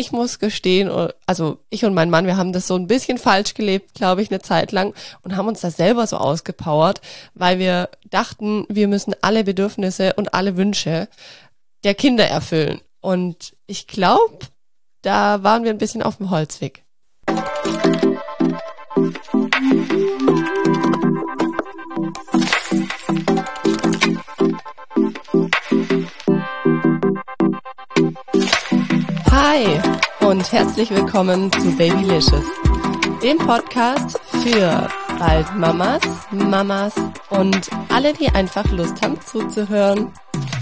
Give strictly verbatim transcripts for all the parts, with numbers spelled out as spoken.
ich muss gestehen, also ich und mein Mann, wir haben das so ein bisschen falsch gelebt, glaube ich, eine Zeit lang und haben uns da selber so ausgepowert, weil wir dachten, wir müssen alle Bedürfnisse und alle Wünsche der Kinder erfüllen. Und ich glaube, da waren wir ein bisschen auf dem Holzweg. Hi und herzlich willkommen zu Babylicious, dem Podcast für bald Mamas, Mamas und alle, die einfach Lust haben zuzuhören.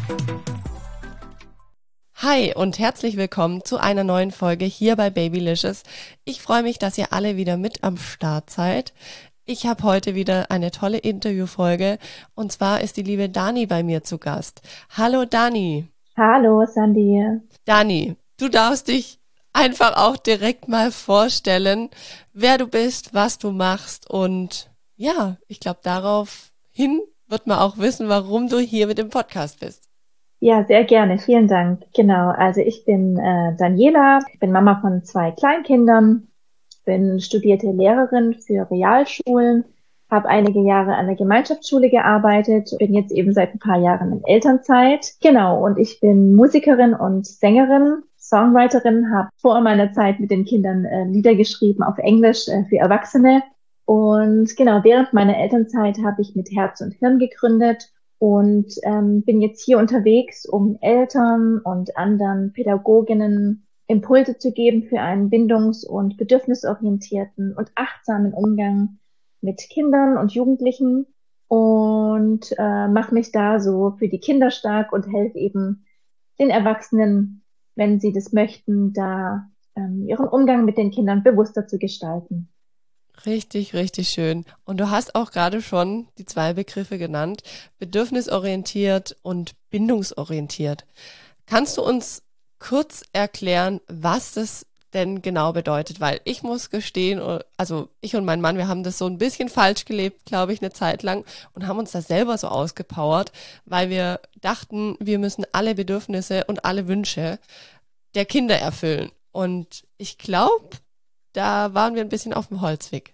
Hi und herzlich willkommen zu einer neuen Folge hier bei Babylicious. Ich freue mich, dass ihr alle wieder mit am Start seid. Ich habe heute wieder eine tolle Interviewfolge und zwar ist die liebe Dani bei mir zu Gast. Hallo Dani. Hallo Sandy. Dani, du darfst dich einfach auch direkt mal vorstellen, wer du bist, was du machst und ja, ich glaube, daraufhin wird man auch wissen, warum du hier mit dem Podcast bist. Ja, sehr gerne. Vielen Dank. Genau. Also ich bin äh, Daniela, ich bin Mama von zwei Kleinkindern, bin studierte Lehrerin für Realschulen, habe einige Jahre an der Gemeinschaftsschule gearbeitet, bin jetzt eben seit ein paar Jahren in Elternzeit. Genau. Und ich bin Musikerin und Sängerin, Songwriterin, habe vor meiner Zeit mit den Kindern äh, Lieder geschrieben auf Englisch äh, für Erwachsene. Und genau, während meiner Elternzeit habe ich mit Herz und Hirn gegründet und ähm, bin jetzt hier unterwegs, um Eltern und anderen Pädagoginnen Impulse zu geben für einen bindungs- und bedürfnisorientierten und achtsamen Umgang mit Kindern und Jugendlichen und äh, mache mich da so für die Kinder stark und helfe eben den Erwachsenen, wenn sie das möchten, da ähm, ihren Umgang mit den Kindern bewusster zu gestalten. Richtig, richtig schön. Und du hast auch gerade schon die zwei Begriffe genannt, bedürfnisorientiert und bindungsorientiert. Kannst du uns kurz erklären, was das denn genau bedeutet? Weil ich muss gestehen, also ich und mein Mann, wir haben das so ein bisschen falsch gelebt, glaube ich, eine Zeit lang und haben uns da selber so ausgepowert, weil wir dachten, wir müssen alle Bedürfnisse und alle Wünsche der Kinder erfüllen. Und ich glaube, da waren wir ein bisschen auf dem Holzweg.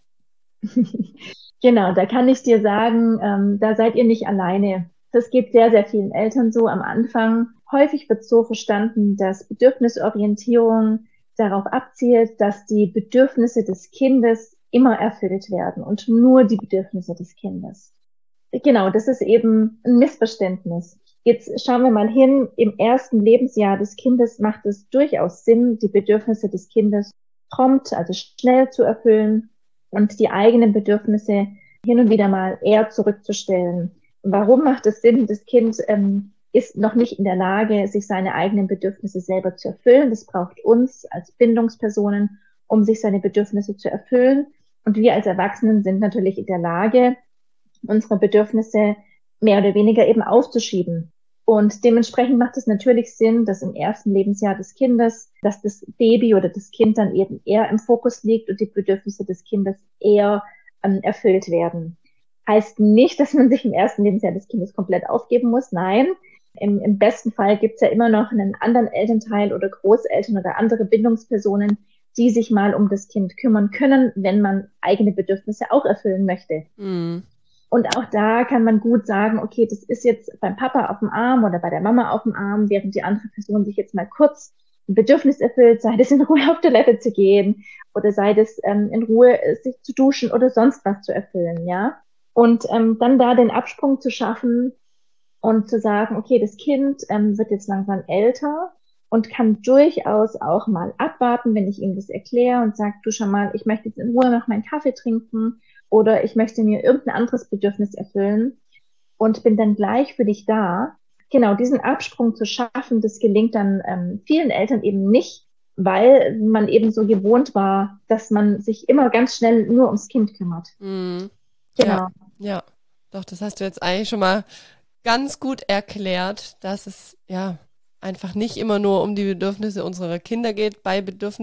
Genau, da kann ich dir sagen, ähm, da seid ihr nicht alleine. Das geht sehr, sehr vielen Eltern so am Anfang. Häufig wird so verstanden, dass Bedürfnisorientierung darauf abzielt, dass die Bedürfnisse des Kindes immer erfüllt werden und nur die Bedürfnisse des Kindes. Genau, das ist eben ein Missverständnis. Jetzt schauen wir mal hin, im ersten Lebensjahr des Kindes macht es durchaus Sinn, die Bedürfnisse des Kindes prompt, also schnell zu erfüllen und die eigenen Bedürfnisse hin und wieder mal eher zurückzustellen. Warum macht es Sinn? Das Kind ähm, ist noch nicht in der Lage, sich seine eigenen Bedürfnisse selber zu erfüllen. Das braucht uns als Bindungspersonen, um sich seine Bedürfnisse zu erfüllen. Und wir als Erwachsenen sind natürlich in der Lage, unsere Bedürfnisse mehr oder weniger eben aufzuschieben. Und dementsprechend macht es natürlich Sinn, dass im ersten Lebensjahr des Kindes, dass das Baby oder das Kind dann eben eher im Fokus liegt und die Bedürfnisse des Kindes eher ähm, erfüllt werden. Heißt nicht, dass man sich im ersten Lebensjahr des Kindes komplett aufgeben muss. Nein, im, im besten Fall gibt's ja immer noch einen anderen Elternteil oder Großeltern oder andere Bindungspersonen, die sich mal um das Kind kümmern können, wenn man eigene Bedürfnisse auch erfüllen möchte. Mhm. Und auch da kann man gut sagen, okay, das ist jetzt beim Papa auf dem Arm oder bei der Mama auf dem Arm, während die andere Person sich jetzt mal kurz ein Bedürfnis erfüllt, sei das in Ruhe auf Toilette zu gehen oder sei das ähm, in Ruhe sich zu duschen oder sonst was zu erfüllen, ja. Und ähm, dann da den Absprung zu schaffen und zu sagen, okay, das Kind ähm, wird jetzt langsam älter und kann durchaus auch mal abwarten, wenn ich ihm das erkläre und sage, du schau mal, ich möchte jetzt in Ruhe noch meinen Kaffee trinken oder ich möchte mir irgendein anderes Bedürfnis erfüllen und bin dann gleich für dich da. Genau, diesen Absprung zu schaffen, das gelingt dann ähm, vielen Eltern eben nicht, weil man eben so gewohnt war, dass man sich immer ganz schnell nur ums Kind kümmert. Mhm. Genau. Ja, ja, doch, das hast du jetzt eigentlich schon mal ganz gut erklärt, dass es ja einfach nicht immer nur um die Bedürfnisse unserer Kinder geht bei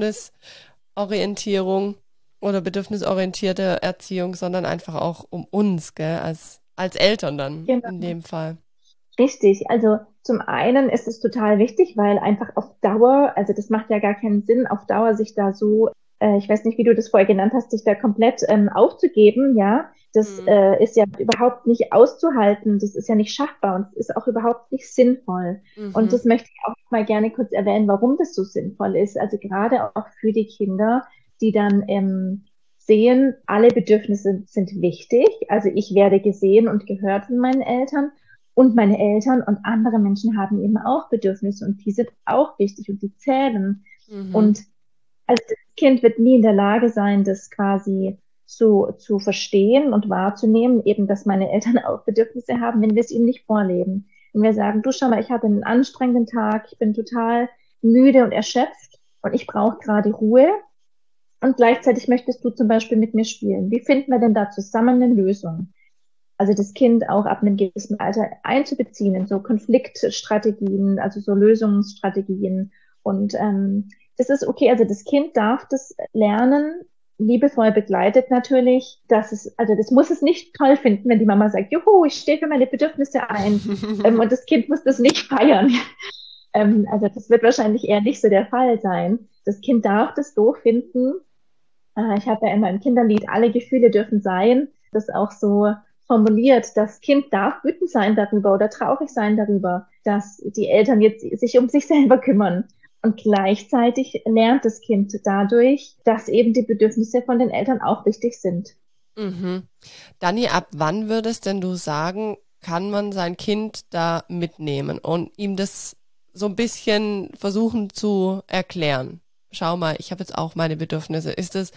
Bedürfnisorientierung oder bedürfnisorientierte Erziehung, sondern einfach auch um uns, gell, als, als Eltern dann, genau, in dem Fall. Richtig, also Zum einen ist es total wichtig, weil einfach auf Dauer, also das macht ja gar keinen Sinn, auf Dauer sich da so, äh, ich weiß nicht, wie du das vorher genannt hast, sich da komplett ähm, aufzugeben, ja. Das Mhm. äh, ist ja überhaupt nicht auszuhalten, das ist ja nicht schaffbar und es ist auch überhaupt nicht sinnvoll. Und Mhm. das möchte ich auch mal gerne kurz erwähnen, warum das so sinnvoll ist. Also gerade auch für die Kinder, die dann ähm, sehen, alle Bedürfnisse sind wichtig. Also ich werde gesehen und gehört von meinen Eltern. Und meine Eltern und andere Menschen haben eben auch Bedürfnisse und die sind auch wichtig und die zählen. Mhm. Und also das Kind wird nie in der Lage sein, das quasi zu, zu verstehen und wahrzunehmen, eben, dass meine Eltern auch Bedürfnisse haben, wenn wir es ihnen nicht vorleben. Wenn wir sagen, du schau mal, ich hatte einen anstrengenden Tag, ich bin total müde und erschöpft und ich brauche gerade Ruhe und gleichzeitig möchtest du zum Beispiel mit mir spielen. Wie finden wir denn da zusammen eine Lösung? Also das Kind auch ab einem gewissen Alter einzubeziehen in so Konfliktstrategien, also so Lösungsstrategien. Und ähm, das ist okay, also das Kind darf das lernen, liebevoll begleitet natürlich, dass es, also das muss es nicht toll finden, wenn die Mama sagt, juhu, ich stehe für meine Bedürfnisse ein. Ähm, und das Kind muss das nicht feiern. Ähm, also das wird wahrscheinlich eher nicht so der Fall sein. Das Kind darf das doof finden. Äh, ich habe ja in meinem Kinderlied Alle Gefühle dürfen sein, das auch so formuliert, das Kind darf wütend sein darüber oder traurig sein darüber, dass die Eltern jetzt sich um sich selber kümmern. Und gleichzeitig lernt das Kind dadurch, dass eben die Bedürfnisse von den Eltern auch wichtig sind. Mhm. Dani, ab wann würdest denn du sagen, kann man sein Kind da mitnehmen und ihm das so ein bisschen versuchen zu erklären? Schau mal, ich habe jetzt auch meine Bedürfnisse. Ist es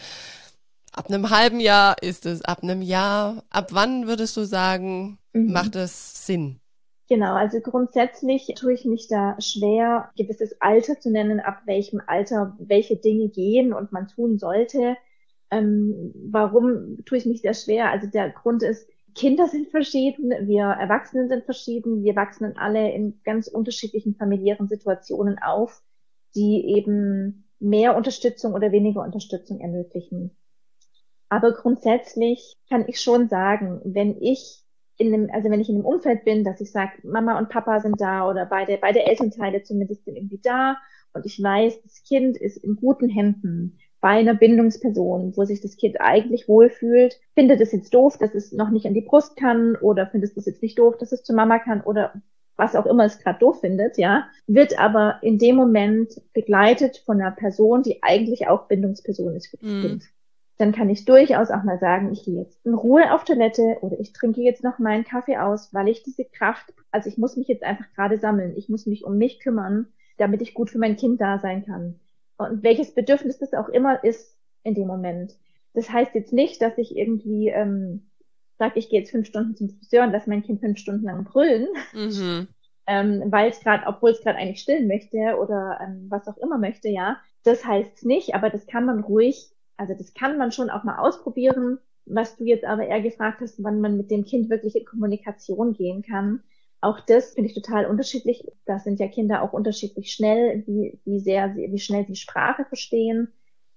ab einem halben Jahr? Ist es ab einem Jahr? Ab wann würdest du sagen, macht Mhm. es Sinn? Genau, also grundsätzlich tue ich mich da schwer, gewisses Alter zu nennen, ab welchem Alter welche Dinge gehen und man tun sollte. Ähm, warum tue ich mich da schwer? Also der Grund ist, Kinder sind verschieden, wir Erwachsenen sind verschieden, wir wachsen alle in ganz unterschiedlichen familiären Situationen auf, die eben mehr Unterstützung oder weniger Unterstützung ermöglichen. Aber grundsätzlich kann ich schon sagen, wenn ich in einem, also wenn ich in einem Umfeld bin, dass ich sage, Mama und Papa sind da oder beide, beide Elternteile zumindest sind irgendwie da und ich weiß, das Kind ist in guten Händen bei einer Bindungsperson, wo sich das Kind eigentlich wohlfühlt, findet es jetzt doof, dass es noch nicht an die Brust kann oder findet es jetzt nicht doof, dass es zu Mama kann oder was auch immer es gerade doof findet, ja, wird aber in dem Moment begleitet von einer Person, die eigentlich auch Bindungsperson ist für das Mhm. Kind. Dann kann ich durchaus auch mal sagen, ich gehe jetzt in Ruhe auf Toilette oder ich trinke jetzt noch meinen Kaffee aus, weil ich diese Kraft, also ich muss mich jetzt einfach gerade sammeln. Ich muss mich um mich kümmern, damit ich gut für mein Kind da sein kann. Und welches Bedürfnis das auch immer ist in dem Moment. Das heißt jetzt nicht, dass ich irgendwie ähm, sage, ich gehe jetzt fünf Stunden zum Friseur und lasse mein Kind fünf Stunden lang brüllen, Mhm. ähm, weil es gerade, obwohl es gerade eigentlich stillen möchte oder ähm, was auch immer möchte, ja. Das heißt nicht, aber das kann man ruhig, also das kann man schon auch mal ausprobieren. Was du jetzt aber eher gefragt hast, wann man mit dem Kind wirklich in Kommunikation gehen kann. Auch das finde ich total unterschiedlich. Da sind ja Kinder auch unterschiedlich schnell, wie, wie sehr sie, wie schnell sie Sprache verstehen.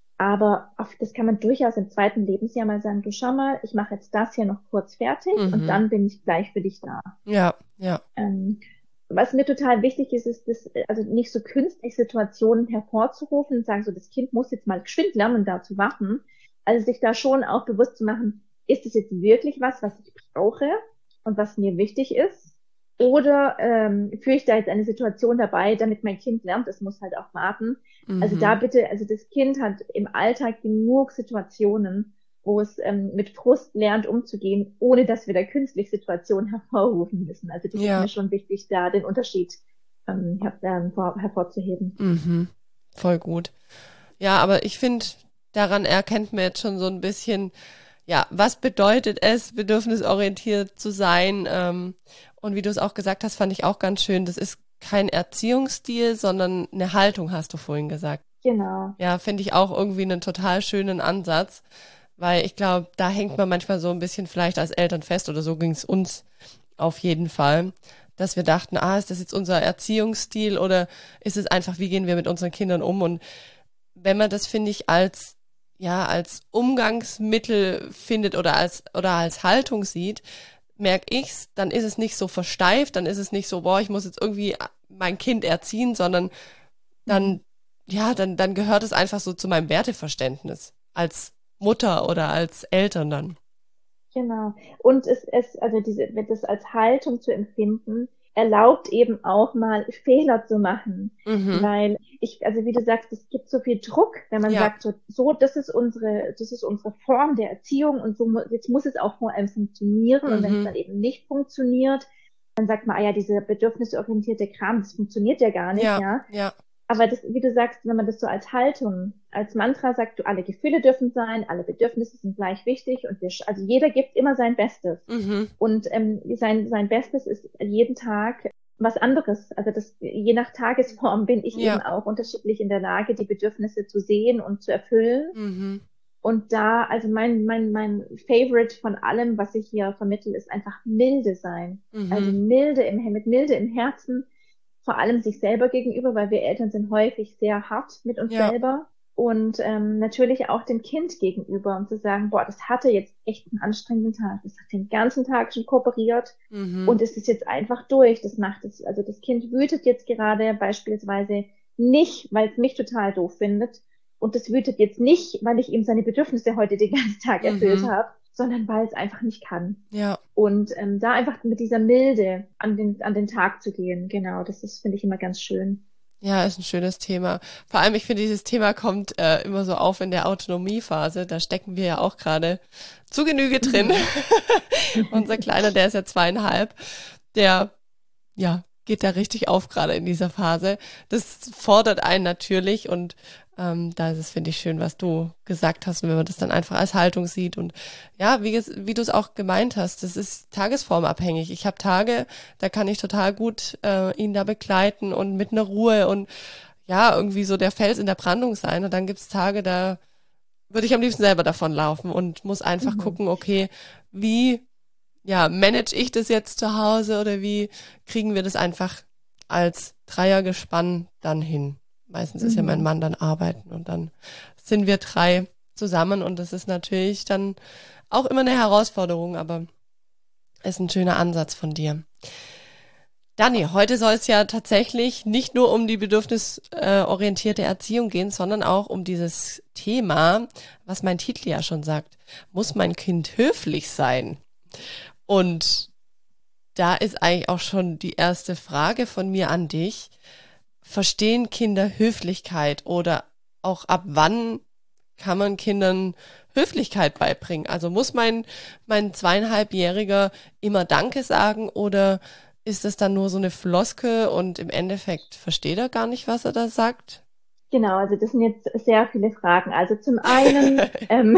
Aber auf, das kann man durchaus im zweiten Lebensjahr mal sagen, du schau mal, ich mache jetzt das hier noch kurz fertig und Mhm. dann bin ich gleich für dich da. Ja, ja. Ähm, was mir total wichtig ist, ist, das, also nicht so künstlich Situationen hervorzurufen und sagen, so das Kind muss jetzt mal geschwind lernen, da zu warten. Also sich da schon auch bewusst zu machen, ist es jetzt wirklich was, was ich brauche und was mir wichtig ist? Oder ähm, führe ich da jetzt eine Situation dabei, damit mein Kind lernt, es muss halt auch warten. Also da Mhm. bitte, also das Kind hat im Alltag genug Situationen, wo es ähm, mit Frust lernt umzugehen, ohne dass wir da künstlich Situationen hervorrufen müssen. Also das ist Ja. mir schon wichtig, da den Unterschied ähm, her ähm, vor hervorzuheben. Mhm. Voll gut. Ja, aber ich finde, daran erkennt man jetzt schon so ein bisschen, ja, was bedeutet es, bedürfnisorientiert zu sein? Ähm, und wie du es auch gesagt hast, fand ich auch ganz schön. Das ist kein Erziehungsstil, sondern eine Haltung, hast du vorhin gesagt. Genau. Ja, finde ich auch irgendwie einen total schönen Ansatz, weil ich glaube, da hängt man manchmal so ein bisschen vielleicht als Eltern fest oder so ging es uns auf jeden Fall, dass wir dachten, ah, ist das jetzt unser Erziehungsstil oder ist es einfach, wie gehen wir mit unseren Kindern um? Und wenn man das, finde ich, als ja, als Umgangsmittel findet oder als oder als Haltung sieht, merke ich's, dann ist es nicht so versteift, dann ist es nicht so, boah, ich muss jetzt irgendwie mein Kind erziehen, sondern dann, ja, dann, dann gehört es einfach so zu meinem Werteverständnis als Mutter oder als Eltern dann. Genau. Und es, es, also diese, das als Haltung zu empfinden, erlaubt eben auch mal Fehler zu machen. Mhm. Weil ich, also wie du sagst, es gibt so viel Druck, wenn man Ja. sagt, so, so, das ist unsere, das ist unsere Form der Erziehung und so, mu- jetzt muss es auch vor allem funktionieren. Und wenn es Mhm. dann eben nicht funktioniert, dann sagt man, ah ja, diese bedürfnisorientierte Kram, das funktioniert ja gar nicht, Ja, ja. ja. Aber das, wie du sagst, wenn man das so als Haltung, als Mantra sagt, du, alle Gefühle dürfen sein, alle Bedürfnisse sind gleich wichtig und wir, also jeder gibt immer sein Bestes. Mhm. Und ähm, sein, sein Bestes ist jeden Tag was anderes. Also das, je nach Tagesform bin ich eben Ja. auch unterschiedlich in der Lage, die Bedürfnisse zu sehen und zu erfüllen. Mhm. Und da, also mein, mein, mein Favorite von allem, was ich hier vermittle, ist einfach milde sein. Also Mhm. milde im, mit Milde im Herzen, vor allem sich selber gegenüber, weil wir Eltern sind häufig sehr hart mit uns Ja. selber und ähm, natürlich auch dem Kind gegenüber, um zu sagen, boah, das hatte jetzt echt einen anstrengenden Tag, das hat den ganzen Tag schon kooperiert Mhm. und es ist jetzt einfach durch, das macht es, also das Kind wütet jetzt gerade beispielsweise nicht, weil es mich total doof findet und das wütet jetzt nicht, weil ich ihm seine Bedürfnisse heute den ganzen Tag erfüllt Mhm. habe, sondern weil es einfach nicht kann. Ja. Und ähm, da einfach mit dieser Milde an den, an den Tag zu gehen, genau, das ist, finde ich, immer ganz schön. Ja, ist ein schönes Thema. Vor allem, ich finde, dieses Thema kommt äh, immer so auf in der Autonomiephase. Da stecken wir ja auch gerade zu Genüge drin. Mhm. Unser Kleiner, der ist ja zweieinhalb, der, ja, geht da richtig auf gerade in dieser Phase. Das fordert einen natürlich und ähm, da ist es, finde ich, schön, was du gesagt hast, und wenn man das dann einfach als Haltung sieht und ja, wie, ges- wie du es auch gemeint hast, das ist tagesformabhängig. Ich habe Tage, da kann ich total gut äh, ihn da begleiten und mit einer Ruhe und ja, irgendwie so der Fels in der Brandung sein und dann gibt's Tage, da würde ich am liebsten selber davonlaufen und muss einfach Mhm. gucken, okay, wie ja, manage ich das jetzt zu Hause oder wie kriegen wir das einfach als Dreiergespann dann hin? Meistens ist ja mein Mhm. Mann dann arbeiten und dann sind wir drei zusammen und das ist natürlich dann auch immer eine Herausforderung, aber ist ein schöner Ansatz von dir. Dani, heute soll es ja tatsächlich nicht nur um die bedürfnisorientierte Erziehung gehen, sondern auch um dieses Thema, was mein Titel ja schon sagt. Muss mein Kind höflich sein? Und da ist eigentlich auch schon die erste Frage von mir an dich. Verstehen Kinder Höflichkeit oder auch ab wann kann man Kindern Höflichkeit beibringen? Also muss mein, mein zweieinhalbjähriger immer Danke sagen oder ist das dann nur so eine Floskel und im Endeffekt versteht er gar nicht, was er da sagt? Genau, also das sind jetzt sehr viele Fragen. Also zum einen, ähm,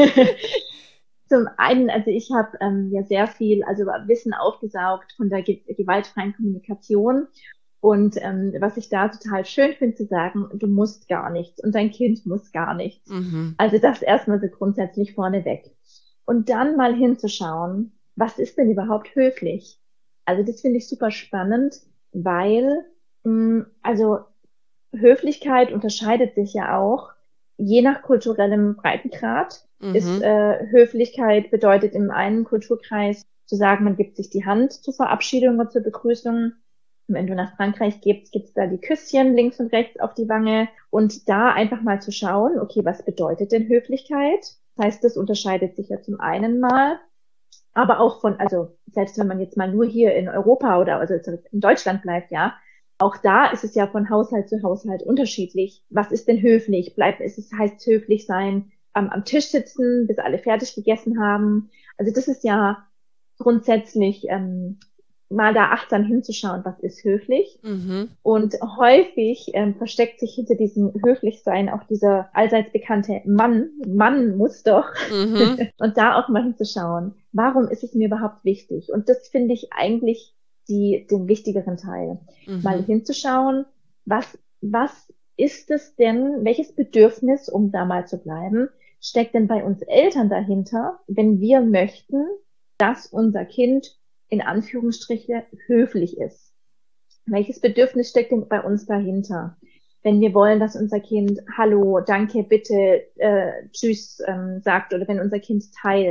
zum einen, also ich habe ähm, ja sehr viel, also Wissen aufgesaugt von der ge gewaltfreien Kommunikation. Und ähm, was ich da total schön finde zu sagen, du musst gar nichts und dein Kind muss gar nichts. Mhm. Also das erstmal so grundsätzlich vorneweg. Und dann mal hinzuschauen, was ist denn überhaupt höflich? Also das finde ich super spannend, weil mh, also Höflichkeit unterscheidet sich ja auch je nach kulturellem Breitengrad. Ist Mhm. äh, Höflichkeit bedeutet im einen Kulturkreis zu sagen, man gibt sich die Hand zur Verabschiedung oder zur Begrüßung. Und wenn du nach Frankreich gehst, gibt's da die Küsschen links und rechts auf die Wange und da einfach mal zu schauen, okay, was bedeutet denn Höflichkeit? Das heißt, das unterscheidet sich ja zum einen mal, aber auch von, also selbst wenn man jetzt mal nur hier in Europa oder also in Deutschland bleibt, ja, auch da ist es ja von Haushalt zu Haushalt unterschiedlich. Was ist denn höflich? Bleibt es, es heißt höflich sein, am, am Tisch sitzen, bis alle fertig gegessen haben. Also das ist ja grundsätzlich ähm, mal da achtsam hinzuschauen, was ist höflich. Mhm. Und häufig ähm, versteckt sich hinter diesem Höflichsein auch dieser allseits bekannte Mann, Mann muss doch. Mhm. Und da auch mal hinzuschauen, warum ist es mir überhaupt wichtig? Und das finde ich eigentlich die, den wichtigeren Teil. Mal Mhm. hinzuschauen, was, was ist es denn, welches Bedürfnis, um da mal zu bleiben, steckt denn bei uns Eltern dahinter, wenn wir möchten, dass unser Kind in Anführungsstriche höflich ist? Welches Bedürfnis steckt denn bei uns dahinter? Wenn wir wollen, dass unser Kind Hallo, Danke, Bitte, äh, Tschüss ähm, sagt oder wenn unser Kind teilt,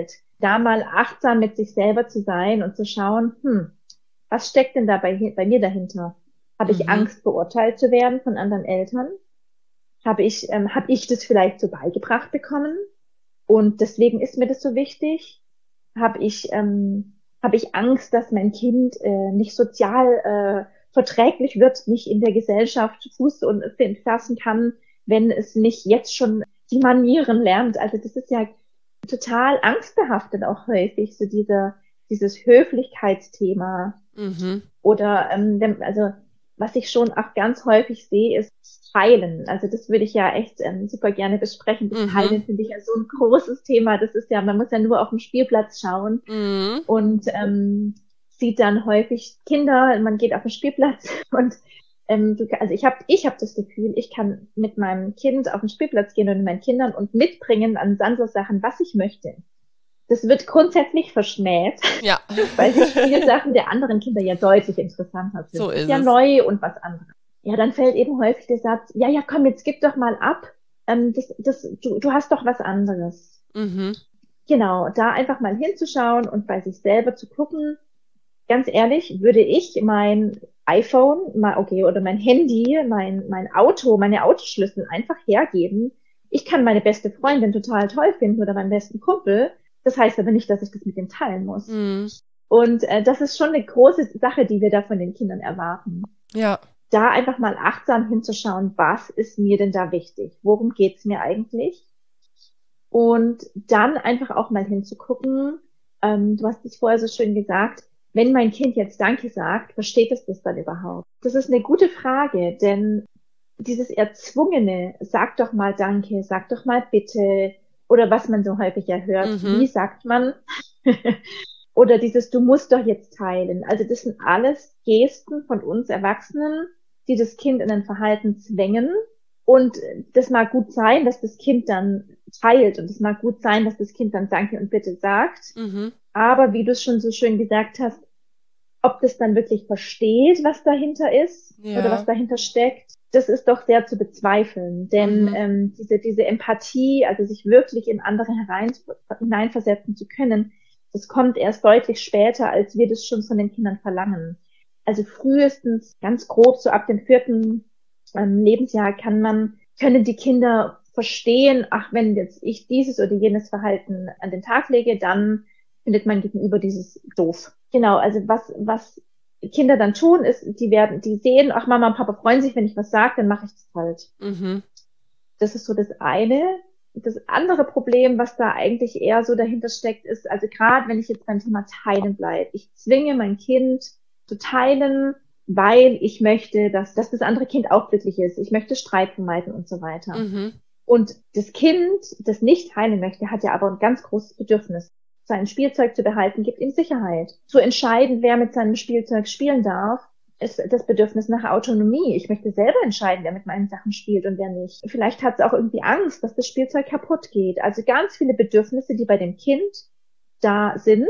da mal achtsam mit sich selber zu sein und zu schauen, hm, was steckt denn da bei, bei mir dahinter? Habe ich Mhm. Angst, beurteilt zu werden von anderen Eltern? Habe ich, ähm, habe ich das vielleicht so beigebracht bekommen? Und deswegen ist mir das so wichtig. Habe ich, ähm, habe ich Angst, dass mein Kind äh, nicht sozial äh, verträglich wird, nicht in der Gesellschaft Fuß und fassen kann, wenn es nicht jetzt schon die Manieren lernt. Also das ist ja total angstbehaftet auch häufig, so dieser, dieses Höflichkeitsthema. Mhm. Oder ähm, wenn, also was ich schon auch ganz häufig sehe, ist Teilen. Also das würde ich ja echt ähm, super gerne besprechen. Das Mhm. Teilen finde ich ja so ein großes Thema. Das ist ja, man muss ja nur auf den Spielplatz schauen Mhm. und ähm, sieht dann häufig Kinder, man geht auf den Spielplatz und ähm, du, also ich habe ich hab das Gefühl, ich kann mit meinem Kind auf den Spielplatz gehen und mit meinen Kindern und mitbringen an Sandsachen, was ich möchte. Das wird grundsätzlich verschmäht, Ja. weil die Spielsachen der anderen Kinder ja deutlich interessanter sind. So Das ist ist ja es. neu und was anderes. Ja, dann fällt eben häufig der Satz, ja, ja, komm, jetzt gib doch mal ab. Ähm, das, das, du, du hast doch was anderes. Mhm. Genau, da einfach mal hinzuschauen und bei sich selber zu gucken. Ganz ehrlich, würde ich mein iPhone, mal okay, oder mein Handy, mein mein Auto, meine Autoschlüssel einfach hergeben. Ich kann meine beste Freundin total toll finden oder meinen besten Kumpel. Das heißt aber nicht, dass ich das mit dem teilen muss. Mhm. Und äh, das ist schon eine große Sache, die wir da von den Kindern erwarten. Ja. Da einfach mal achtsam hinzuschauen, was ist mir denn da wichtig? Worum geht's mir eigentlich? Und dann einfach auch mal hinzugucken, ähm, du hast es vorher so schön gesagt, wenn mein Kind jetzt Danke sagt, versteht es das dann überhaupt? Das ist eine gute Frage, denn dieses Erzwungene, sag doch mal Danke, sag doch mal Bitte, oder was man so häufig ja hört, Mhm. wie sagt man? Oder dieses, du musst doch jetzt teilen. Also das sind alles Gesten von uns Erwachsenen, die das Kind in ein Verhalten zwängen. Und das mag gut sein, dass das Kind dann teilt. Und es mag gut sein, dass das Kind dann Danke und Bitte sagt. Mhm. Aber wie du es schon so schön gesagt hast, ob das dann wirklich versteht, was dahinter ist Ja. oder was dahinter steckt, das ist doch sehr zu bezweifeln. Denn Mhm. ähm, diese, diese Empathie, also sich wirklich in andere herein, hineinversetzen zu können, das kommt erst deutlich später, als wir das schon von den Kindern verlangen. Also frühestens, ganz grob, so ab dem vierten ähm, Lebensjahr kann man, können die Kinder verstehen, ach, wenn jetzt ich dieses oder jenes Verhalten an den Tag lege, dann findet mein Gegenüber dieses doof. Genau, also was, was Kinder dann tun, ist, die werden, die sehen, ach, Mama und Papa freuen sich, wenn ich was sage, dann mache ich das halt. Mhm. Das ist so das eine. Das andere Problem, was da eigentlich eher so dahinter steckt, ist, also gerade wenn ich jetzt beim Thema Teilen bleibe, ich zwinge mein Kind zu teilen, weil ich möchte, dass, dass das andere Kind auch glücklich ist. Ich möchte Streit vermeiden und so weiter. Mhm. Und das Kind, das nicht teilen möchte, hat ja aber ein ganz großes Bedürfnis. Sein Spielzeug zu behalten, gibt ihm Sicherheit. Zu entscheiden, wer mit seinem Spielzeug spielen darf, ist das Bedürfnis nach Autonomie. Ich möchte selber entscheiden, wer mit meinen Sachen spielt und wer nicht. Vielleicht hat es auch irgendwie Angst, dass das Spielzeug kaputt geht. Also ganz viele Bedürfnisse, die bei dem Kind da sind.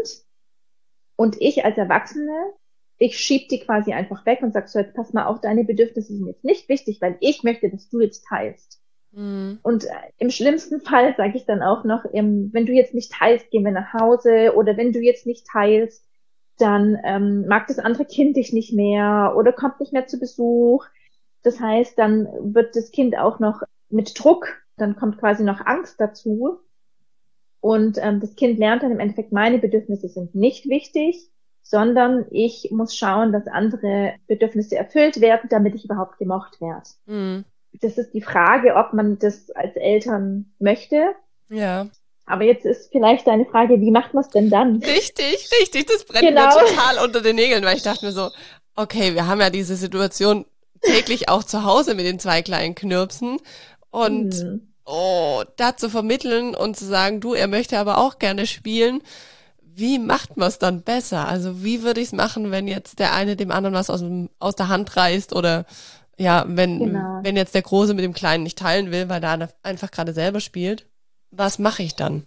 Und ich als Erwachsene, ich schieb die quasi einfach weg und sag so, jetzt pass mal auf, deine Bedürfnisse sind jetzt nicht wichtig, weil ich möchte, dass du jetzt teilst. Mhm. Und im schlimmsten Fall sage ich dann auch noch, wenn du jetzt nicht teilst, gehen wir nach Hause, oder wenn du jetzt nicht teilst, dann ähm, mag das andere Kind dich nicht mehr oder kommt nicht mehr zu Besuch. Das heißt, dann wird das Kind auch noch mit Druck, dann kommt quasi noch Angst dazu. Und ähm, das Kind lernt dann im Endeffekt, meine Bedürfnisse sind nicht wichtig, sondern ich muss schauen, dass andere Bedürfnisse erfüllt werden, damit ich überhaupt gemocht werde. Mhm. Das ist die Frage, ob man das als Eltern möchte. Ja. Aber jetzt ist vielleicht deine Frage, wie macht man es denn dann? Richtig, richtig. Das brennt Genau. mir total unter den Nägeln, weil ich dachte mir so, okay, wir haben ja diese Situation täglich auch zu Hause mit den zwei kleinen Knirpsen. Und Hm. oh, da zu vermitteln und zu sagen, du, er möchte aber auch gerne spielen. Wie macht man es dann besser? Also wie würde ich es machen, wenn jetzt der eine dem anderen was aus, dem, aus der Hand reißt oder ja, wenn, Genau. wenn jetzt der Große mit dem Kleinen nicht teilen will, weil er einfach gerade selber spielt. Was mache ich dann?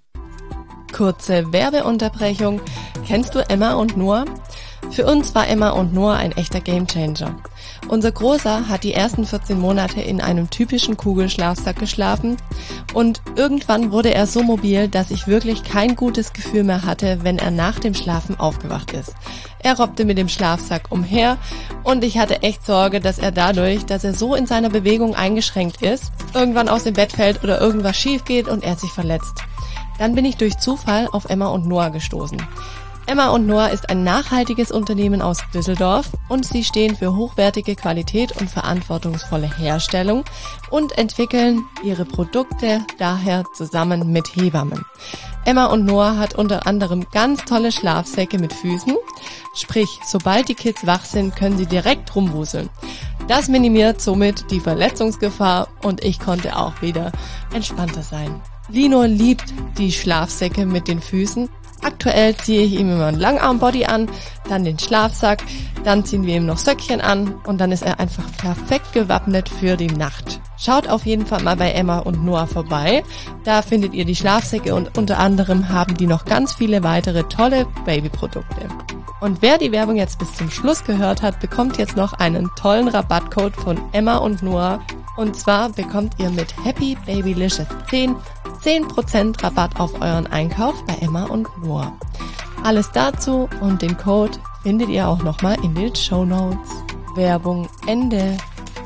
Kurze Werbeunterbrechung. Kennst du Emma und Noah? Für uns war Emma und Noah ein echter Gamechanger. Unser Großer hat die ersten vierzehn Monate in einem typischen Kugelschlafsack geschlafen Und irgendwann wurde er so mobil, dass ich wirklich kein gutes Gefühl mehr hatte, wenn er nach dem Schlafen aufgewacht ist. Er robbte mit dem Schlafsack umher und ich hatte echt Sorge, dass er dadurch, dass er so in seiner Bewegung eingeschränkt ist, irgendwann aus dem Bett fällt oder irgendwas schief geht und er sich verletzt. Dann bin ich durch Zufall auf Emma und Noah gestoßen. Emma und Noah ist ein nachhaltiges Unternehmen aus Düsseldorf und sie stehen für hochwertige Qualität und verantwortungsvolle Herstellung und entwickeln ihre Produkte daher zusammen mit Hebammen. Emma und Noah hat unter anderem ganz tolle Schlafsäcke mit Füßen, sprich, sobald die Kids wach sind, können sie direkt rumwuseln. Das minimiert somit die Verletzungsgefahr und ich konnte auch wieder entspannter sein. Lino liebt die Schlafsäcke mit den Füßen. Aktuell ziehe ich ihm immer einen Langarmbody an, dann den Schlafsack, dann ziehen wir ihm noch Söckchen an und dann ist er einfach perfekt gewappnet für die Nacht. Schaut auf jeden Fall mal bei Emma und Noah vorbei. Da findet ihr die Schlafsäcke und unter anderem haben die noch ganz viele weitere tolle Babyprodukte. Und wer die Werbung jetzt bis zum Schluss gehört hat, bekommt jetzt noch einen tollen Rabattcode von Emma und Noah. Und zwar bekommt ihr mit Happy Babylicious zehn zehn Prozent Rabatt auf euren Einkauf bei Emma und Noah. Alles dazu und den Code findet ihr auch nochmal in den Shownotes. Werbung Ende.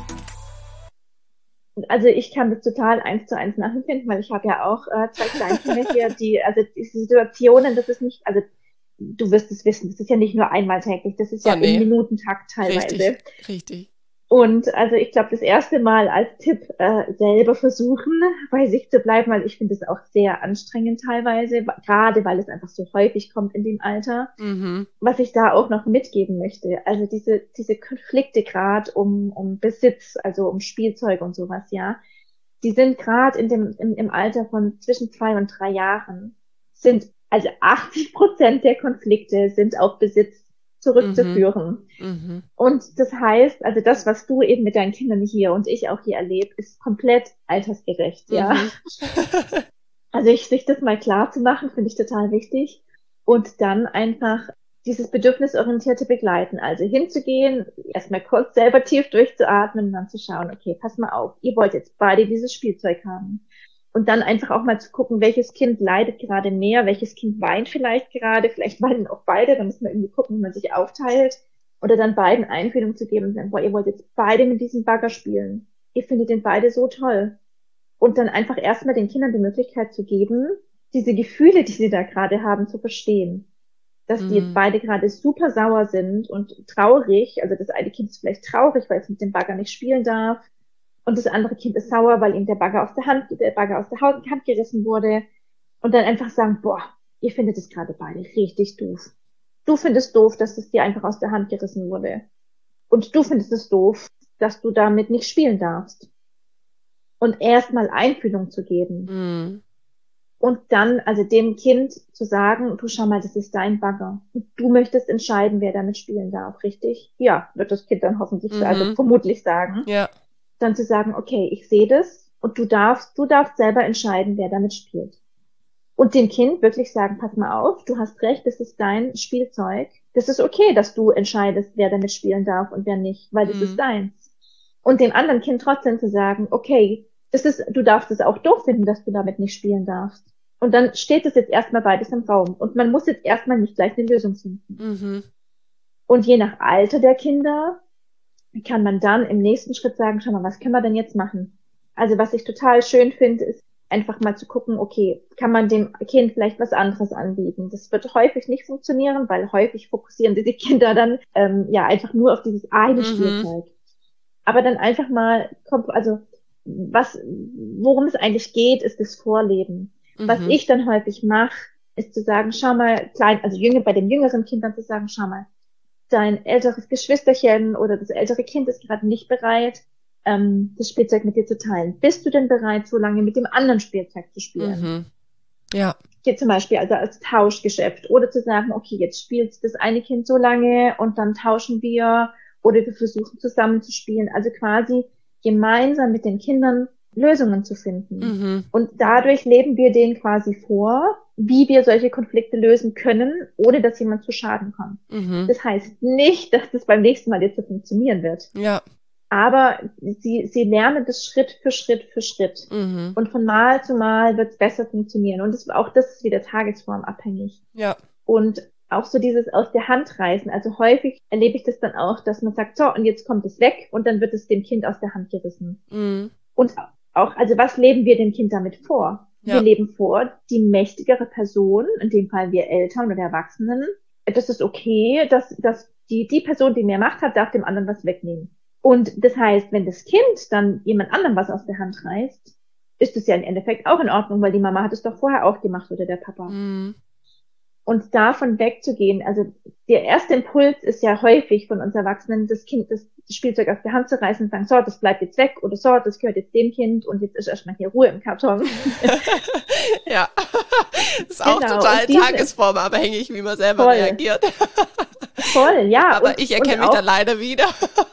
Also ich kann das total eins zu eins nachempfinden, weil ich habe ja auch äh, zwei Kleinkinder hier, die, also diese Situationen, das ist nicht, also du wirst es wissen, das ist ja nicht nur einmal täglich, das ist ja, ja nee. im Minutentakt teilweise. Richtig, richtig. Und also ich glaube, das erste Mal als Tipp äh, selber versuchen, bei sich zu bleiben, weil ich finde es auch sehr anstrengend teilweise, gerade weil es einfach so häufig kommt in dem Alter. Mhm. Was ich da auch noch mitgeben möchte, also diese diese Konflikte gerade um um Besitz, also um Spielzeug und sowas, ja, die sind gerade in dem im, im Alter von zwischen zwei und drei Jahren, sind also achtzig Prozent der Konflikte sind auf Besitz zurückzuführen. Mhm. Und das heißt, also das, was du eben mit deinen Kindern hier und ich auch hier erlebt, ist komplett altersgerecht, ja. Mhm. Also ich, sich das mal klar zu machen, finde ich total wichtig. Und dann einfach dieses bedürfnisorientierte Begleiten, also hinzugehen, erstmal kurz selber tief durchzuatmen und dann zu schauen, okay, pass mal auf, ihr wollt jetzt beide dieses Spielzeug haben. Und dann einfach auch mal zu gucken, welches Kind leidet gerade mehr, welches Kind weint vielleicht gerade, vielleicht weinen auch beide, dann muss man irgendwie gucken, wie man sich aufteilt. Oder dann beiden Einfühlung zu geben und sagen, boah, ihr wollt jetzt beide mit diesem Bagger spielen. Ihr findet den beide so toll. Und dann einfach erstmal den Kindern die Möglichkeit zu geben, diese Gefühle, die sie da gerade haben, zu verstehen. Dass mhm. die jetzt beide gerade super sauer sind und traurig, also das eine Kind ist vielleicht traurig, weil es mit dem Bagger nicht spielen darf. Und das andere Kind ist sauer, weil ihm der Bagger aus der Hand, der Bagger aus der Hand gerissen wurde. Und dann einfach sagen, boah, ihr findet es gerade beide richtig doof. Du findest doof, dass es dir einfach aus der Hand gerissen wurde. Und du findest es doof, dass du damit nicht spielen darfst. Und erstmal Einfühlung zu geben. Mm. Und dann, also dem Kind zu sagen, du schau mal, das ist dein Bagger. Und du möchtest entscheiden, wer damit spielen darf, richtig? Ja, wird das Kind dann hoffentlich, mm-hmm. also vermutlich sagen. Ja. Dann zu sagen, okay, ich sehe das und du darfst, du darfst selber entscheiden, wer damit spielt. Und dem Kind wirklich sagen, pass mal auf, du hast recht, das ist dein Spielzeug. Das ist okay, dass du entscheidest, wer damit spielen darf und wer nicht, weil das mhm. ist deins. Und dem anderen Kind trotzdem zu sagen, okay, das ist, du darfst es auch doof finden, dass du damit nicht spielen darfst. Und dann steht es jetzt erstmal beides im Raum. Und man muss jetzt erstmal nicht gleich eine Lösung finden. Mhm. Und je nach Alter der Kinder kann man dann im nächsten Schritt sagen, schau mal, was können wir denn jetzt machen? Also was ich total schön finde, ist einfach mal zu gucken, okay, kann man dem Kind vielleicht was anderes anbieten? Das wird häufig nicht funktionieren, weil häufig fokussieren diese Kinder dann ähm, ja einfach nur auf dieses eine mhm. Spielzeug. Aber dann einfach mal, also was, worum es eigentlich geht, ist das Vorleben. Mhm. Was ich dann häufig mache, ist zu sagen, schau mal, klein, also jünger, bei den jüngeren Kindern zu sagen, schau mal, dein älteres Geschwisterchen oder das ältere Kind ist gerade nicht bereit, ähm, das Spielzeug mit dir zu teilen. Bist du denn bereit, so lange mit dem anderen Spielzeug zu spielen? Mhm. Ja. Hier zum Beispiel also als Tauschgeschäft. Oder zu sagen, okay, jetzt spielt das eine Kind so lange und dann tauschen wir oder wir versuchen zusammen zu spielen. Also quasi gemeinsam mit den Kindern Lösungen zu finden. Mhm. Und dadurch leben wir denen quasi vor, wie wir solche Konflikte lösen können, ohne dass jemand zu Schaden kommt. Mhm. Das heißt nicht, dass das beim nächsten Mal jetzt so funktionieren wird. Ja. Aber sie, sie lernen das Schritt für Schritt für Schritt. Mhm. Und von Mal zu Mal wird es besser funktionieren. Und das, auch das ist wieder tagesformabhängig. Ja. Und auch so dieses aus der Hand reißen. Also häufig erlebe ich das dann auch, dass man sagt, so, und jetzt kommt es weg und dann wird es dem Kind aus der Hand gerissen. Mhm. Und auch, also was leben wir dem Kind damit vor? Ja. Wir leben vor, die mächtigere Person, in dem Fall wir Eltern oder Erwachsenen, das ist okay, dass, dass die, die Person, die mehr Macht hat, darf dem anderen was wegnehmen. Und das heißt, wenn das Kind dann jemand anderem was aus der Hand reißt, ist es ja im Endeffekt auch in Ordnung, weil die Mama hat es doch vorher auch gemacht oder der Papa. Mhm. Und davon wegzugehen, also der erste Impuls ist ja häufig von uns Erwachsenen, das Kind, das Spielzeug aus der Hand zu reißen und sagen, so, das bleibt jetzt weg oder so, das gehört jetzt dem Kind und jetzt ist erstmal hier Ruhe im Karton. Ja, das ist auch Genau. total Und diesen- tagesformabhängig, wie man selber Voll. reagiert. Voll, ja. Aber und, ich erkenne und mich auch, da leider wieder.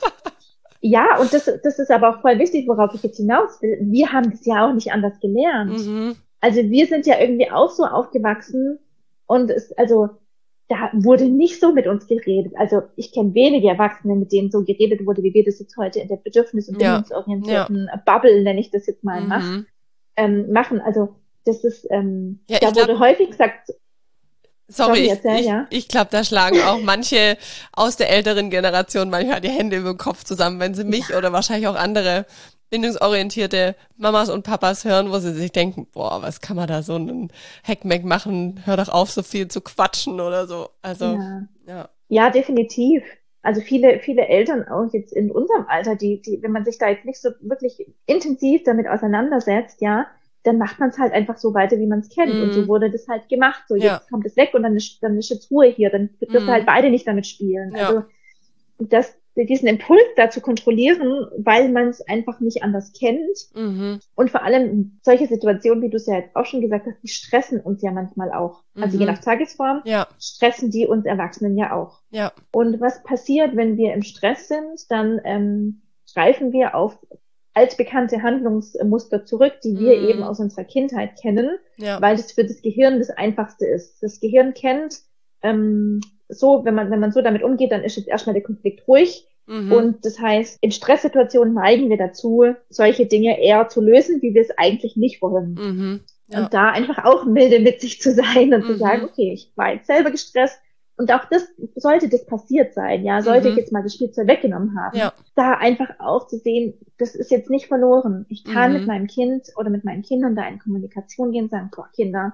Ja, und das, das ist aber auch voll wichtig, worauf ich jetzt hinaus will. Wir haben das ja auch nicht anders gelernt. Mhm. Also wir sind ja irgendwie auch so aufgewachsen und es, also da wurde nicht so mit uns geredet. Also ich kenne wenige Erwachsene, mit denen so geredet wurde, wie wir das jetzt heute in der bedürfnis- und Ja. bindungsorientierten Bubble, nenne ich das jetzt mal, mach, Mhm. ähm, machen. Also das ist, ähm, Ja, da ich wurde glaub- häufig gesagt, Sorry, Sorry, ich, erzähl, ich, ja. ich glaube, da schlagen auch manche aus der älteren Generation manchmal die Hände über den Kopf zusammen, wenn sie mich oder wahrscheinlich auch andere bindungsorientierte Mamas und Papas hören, wo sie sich denken, boah, was kann man da so einen Heckmeck machen? Hör doch auf, so viel zu quatschen oder so. Also, ja. ja. Ja, definitiv. Also viele, viele Eltern auch jetzt in unserem Alter, die, die, wenn man sich da jetzt nicht so wirklich intensiv damit auseinandersetzt, ja, dann macht man es halt einfach so weiter, wie man es kennt. Mhm. Und so wurde das halt gemacht. So, Ja. jetzt kommt es weg und dann ist, dann ist jetzt Ruhe hier. Dann dürfen Mhm. halt beide nicht damit spielen. Ja. Also das, diesen Impuls da zu kontrollieren, weil man es einfach nicht anders kennt. Mhm. Und vor allem solche Situationen, wie du es ja jetzt auch schon gesagt hast, die stressen uns ja manchmal auch. Also Mhm. je nach Tagesform Ja, stressen die uns Erwachsenen ja auch. ja. Und was passiert, wenn wir im Stress sind? Dann ähm, greifen wir auf altbekannte Handlungsmuster zurück, die wir Mhm. eben aus unserer Kindheit kennen, Ja. weil das für das Gehirn das Einfachste ist. Das Gehirn kennt ähm, so, wenn man wenn man so damit umgeht, dann ist jetzt erstmal der Konflikt ruhig. Mhm. Und das heißt, in Stresssituationen neigen wir dazu, solche Dinge eher zu lösen, wie wir es eigentlich nicht wollen. Mhm. Ja. Und da einfach auch milde mit sich zu sein und Mhm. zu sagen, okay, ich war jetzt selber gestresst und auch das, sollte das passiert sein, ja, sollte Mhm. ich jetzt mal das Spielzeug weggenommen haben, Ja. da einfach auch zu sehen, das ist jetzt nicht verloren. Ich kann Mhm. mit meinem Kind oder mit meinen Kindern da in Kommunikation gehen und sagen, boah, Kinder,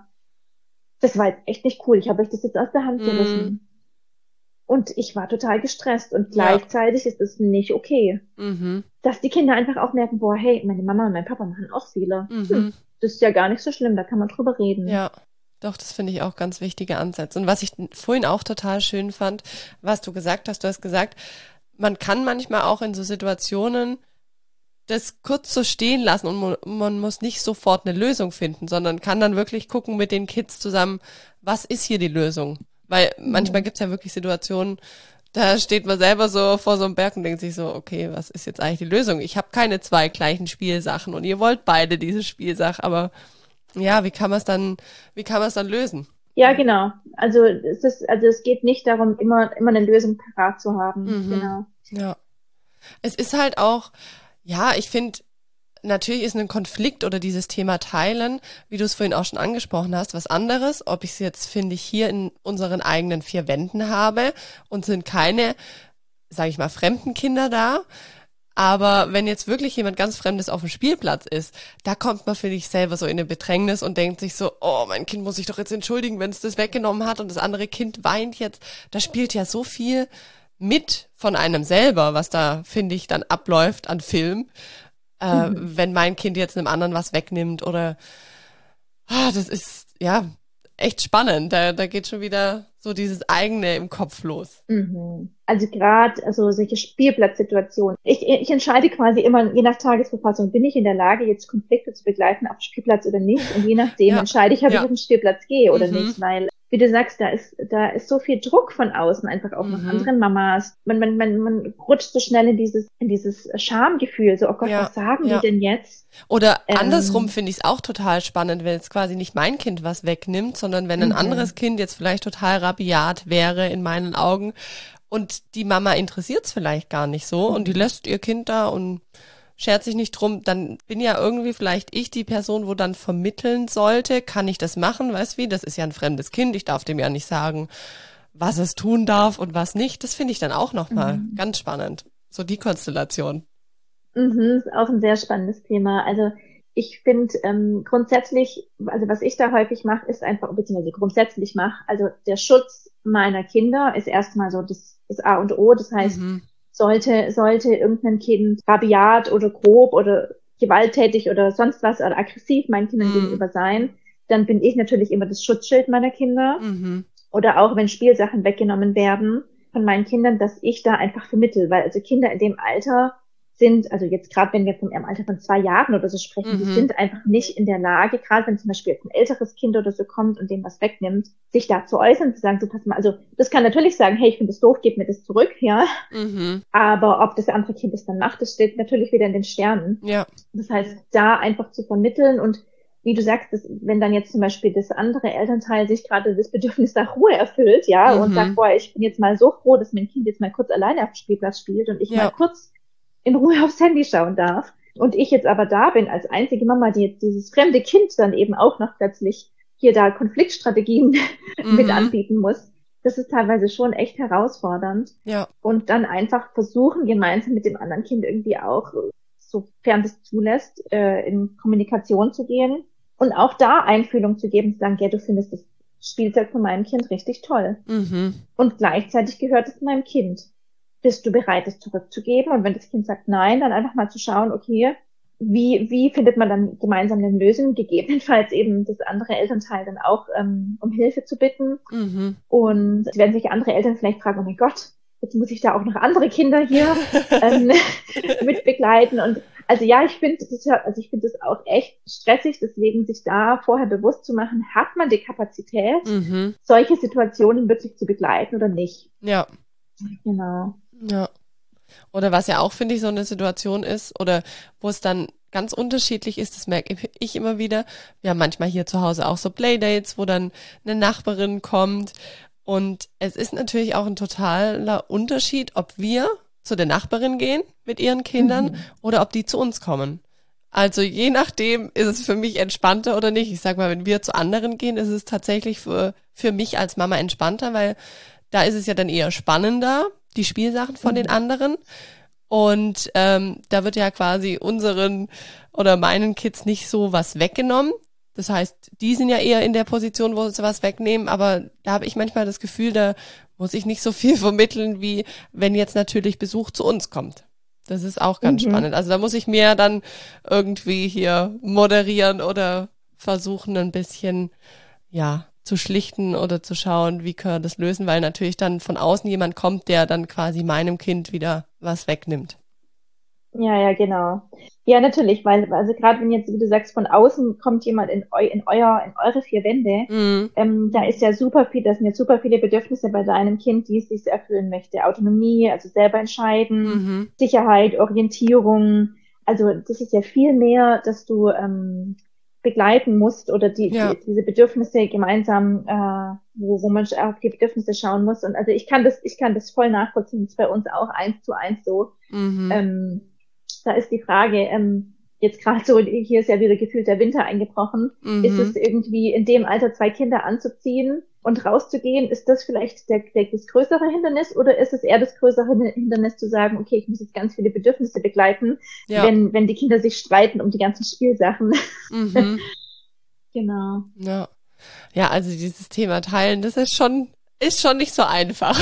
das war jetzt echt nicht cool, ich habe euch das jetzt aus der Hand Mhm. gerissen. Und ich war total gestresst und Ja. gleichzeitig ist es nicht okay. Mhm. Dass die Kinder einfach auch merken, boah, hey, meine Mama und mein Papa machen auch Fehler. Mhm. Hm, das ist ja gar nicht so schlimm, da kann man drüber reden. Ja, doch, das finde ich auch ganz wichtige Ansätze. Und was ich vorhin auch total schön fand, was du gesagt hast, du hast gesagt, man kann manchmal auch in so Situationen das kurz so stehen lassen und man, man muss nicht sofort eine Lösung finden, sondern kann dann wirklich gucken mit den Kids zusammen, was ist hier die Lösung? Weil manchmal Mhm. gibt's ja wirklich Situationen, da steht man selber so vor so einem Berg und denkt sich so, okay, was ist jetzt eigentlich die Lösung? Ich habe keine zwei gleichen Spielsachen und ihr wollt beide diese Spielsache, aber ja, wie kann man es dann, wie kann man es dann lösen? Ja, genau. Also es ist, also es geht nicht darum, immer, immer eine Lösung parat zu haben. Mhm. Genau. Ja. Es ist halt auch, ja, ich finde, natürlich ist ein Konflikt oder dieses Thema Teilen, wie du es vorhin auch schon angesprochen hast, was anderes, ob ich es jetzt, finde ich, hier in unseren eigenen vier Wänden habe und sind keine, sage ich mal, fremden Kinder da. Aber wenn jetzt wirklich jemand ganz Fremdes auf dem Spielplatz ist, da kommt man, finde ich, selber so in eine Bedrängnis und denkt sich so, oh, mein Kind muss sich doch jetzt entschuldigen, wenn es das weggenommen hat und das andere Kind weint jetzt. Da spielt ja so viel mit von einem selber, was da, finde ich, dann abläuft an Film, äh, Mhm. wenn mein Kind jetzt einem anderen was wegnimmt oder, ah, das ist, ja, echt spannend. Da, da geht schon wieder so dieses eigene im Kopf los. Mhm. Also gerade, also solche Spielplatzsituationen. Ich, ich entscheide quasi immer, je nach Tagesverfassung, bin ich in der Lage, jetzt Konflikte zu begleiten auf dem Spielplatz oder nicht. Und je nachdem Ja. entscheide ich, ob Ja. ich auf den Spielplatz gehe oder Mhm. nicht. Weil, wie du sagst, da ist, da ist so viel Druck von außen, einfach auch nach Mhm. anderen Mamas. Man, man, man, man rutscht so schnell in dieses, in dieses Schamgefühl. So, oh Gott, Ja. was sagen Ja. die denn jetzt? Oder Ähm. andersrum finde ich es auch total spannend, wenn jetzt quasi nicht mein Kind was wegnimmt, sondern wenn ein Mhm. anderes Kind jetzt vielleicht total rabiat wäre in meinen Augen und die Mama interessiert es vielleicht gar nicht so und die lässt ihr Kind da und schert sich nicht drum, dann bin ja irgendwie vielleicht ich die Person, wo dann vermitteln sollte, kann ich das machen, weißt du wie, das ist ja ein fremdes Kind, ich darf dem ja nicht sagen, was es tun darf und was nicht, das finde ich dann auch nochmal Mhm. ganz spannend, so die Konstellation. Mhm, ist auch ein sehr spannendes Thema. Also ich finde ähm, grundsätzlich, also was ich da häufig mache, ist einfach, beziehungsweise grundsätzlich mache, also der Schutz meiner Kinder ist erstmal so das, das A und O. Das heißt, Mhm. sollte, sollte irgendein Kind rabiat oder grob oder gewalttätig oder sonst was oder aggressiv meinen Kindern Mhm. gegenüber sein, dann bin ich natürlich immer das Schutzschild meiner Kinder. Mhm. Oder auch wenn Spielsachen weggenommen werden von meinen Kindern, dass ich da einfach vermittel, weil also Kinder in dem Alter sind, also jetzt gerade wenn wir vom im Alter von zwei Jahren oder so sprechen, die Mhm. sind einfach nicht in der Lage, gerade wenn zum Beispiel jetzt ein älteres Kind oder so kommt und dem was wegnimmt, sich da zu äußern, zu sagen, du pass mal, also das kann natürlich sagen, hey, ich finde das doof, gib mir das zurück, ja, Mhm. aber ob das andere Kind es dann macht, das steht natürlich wieder in den Sternen. Ja. Das heißt, da einfach zu vermitteln und wie du sagst, dass, wenn dann jetzt zum Beispiel das andere Elternteil sich gerade das Bedürfnis nach Ruhe erfüllt, ja, Mhm. und sagt, boah, ich bin jetzt mal so froh, dass mein Kind jetzt mal kurz alleine auf dem Spielplatz spielt und ich Ja. mal kurz in Ruhe aufs Handy schauen darf. Und ich jetzt aber da bin als einzige Mama, die jetzt dieses fremde Kind dann eben auch noch plötzlich hier da Konfliktstrategien Mhm. mit anbieten muss. Das ist teilweise schon echt herausfordernd. Ja. Und dann einfach versuchen, gemeinsam mit dem anderen Kind irgendwie auch, sofern das zulässt, äh, in Kommunikation zu gehen und auch da Einfühlung zu geben, zu sagen, ja, du findest das Spielzeug von meinem Kind richtig toll. Mhm. Und gleichzeitig gehört es meinem Kind. Bist du bereit, es zurückzugeben? Und wenn das Kind sagt nein, dann einfach mal zu schauen, okay, wie, wie findet man dann gemeinsam eine Lösung? Gegebenenfalls eben das andere Elternteil dann auch ähm, um Hilfe zu bitten. Mhm. Und es werden sich andere Eltern vielleicht fragen, oh mein Gott, jetzt muss ich da auch noch andere Kinder hier ähm, mit begleiten. Und also ja, ich finde das, also ich finde das auch echt stressig, deswegen sich da vorher bewusst zu machen, hat man die Kapazität, Mhm. solche Situationen wirklich zu begleiten oder nicht? Ja. Genau. Ja. Oder was ja auch, finde ich, so eine Situation ist, oder wo es dann ganz unterschiedlich ist, das merke ich immer wieder. Wir haben manchmal hier zu Hause auch so Playdates, wo dann eine Nachbarin kommt. Und es ist natürlich auch ein totaler Unterschied, ob wir zu der Nachbarin gehen mit ihren Kindern Mhm. oder ob die zu uns kommen. Also je nachdem ist es für mich entspannter oder nicht. Ich sag mal, wenn wir zu anderen gehen, ist es tatsächlich für, für mich als Mama entspannter, weil da ist es ja dann eher spannender, die Spielsachen von den Mhm. anderen. Und ähm, da wird ja quasi unseren oder meinen Kids nicht so was weggenommen. Das heißt, die sind ja eher in der Position, wo sie was wegnehmen, aber da habe ich manchmal das Gefühl, da muss ich nicht so viel vermitteln, wie wenn jetzt natürlich Besuch zu uns kommt. Das ist auch ganz Mhm. spannend. Also da muss ich mehr dann irgendwie hier moderieren oder versuchen ein bisschen, ja, zu schlichten oder zu schauen, wie können wir das lösen, weil natürlich dann von außen jemand kommt, der dann quasi meinem Kind wieder was wegnimmt. Ja, ja, genau. Ja, natürlich, weil, also gerade wenn jetzt, wie du sagst, von außen kommt jemand in, eu, in euer, in eure vier Wände, Mhm. ähm, da ist ja super viel, das sind jetzt super viele Bedürfnisse bei deinem Kind, die es sich erfüllen möchte. Autonomie, also selber entscheiden, Mhm. Sicherheit, Orientierung. Also das ist ja viel mehr, dass du ähm, begleiten musst oder die, Ja. die diese Bedürfnisse gemeinsam, äh, wo, wo man auf die Bedürfnisse schauen muss. Und also ich kann das, ich kann das voll nachvollziehen. Das ist bei uns auch eins zu eins so. Mhm. Ähm, da ist die Frage, ähm, jetzt gerade so, hier ist ja wieder gefühlt der Winter eingebrochen. Ist es Mhm. irgendwie in dem Alter zwei Kinder anzuziehen und rauszugehen? Ist das vielleicht der, der, das größere Hindernis oder ist es eher das größere Hindernis zu sagen, okay, ich muss jetzt ganz viele Bedürfnisse begleiten, Ja. wenn, wenn die Kinder sich streiten um die ganzen Spielsachen? Mhm. Genau. Ja. Ja, also dieses Thema Teilen, das ist schon, ist schon nicht so einfach.